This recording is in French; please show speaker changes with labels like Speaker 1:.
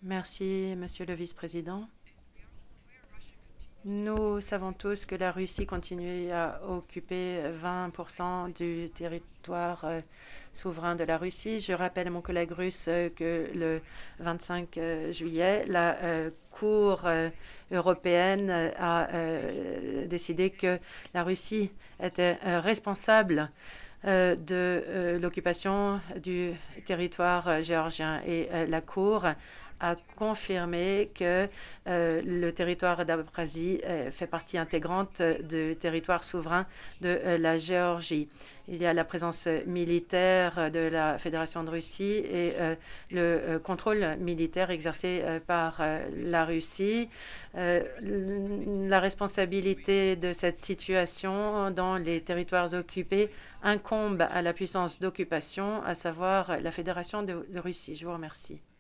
Speaker 1: Merci, Monsieur le Vice-président. Nous savons tous que la Russie continue à occuper 20% du territoire souverain de la Russie. Je rappelle à mon collègue russe que le 25 juillet, la Cour européenne a décidé que la Russie était responsable de l'occupation du territoire géorgien. Et la Cour a confirmé que le territoire d'Abkhazie fait partie intégrante du territoire souverain de la Géorgie. Il y a la présence militaire de la Fédération de Russie et le contrôle militaire exercé par la Russie. La responsabilité de cette situation dans les territoires occupés incombe à la puissance d'occupation, à savoir la Fédération de Russie. Je vous remercie.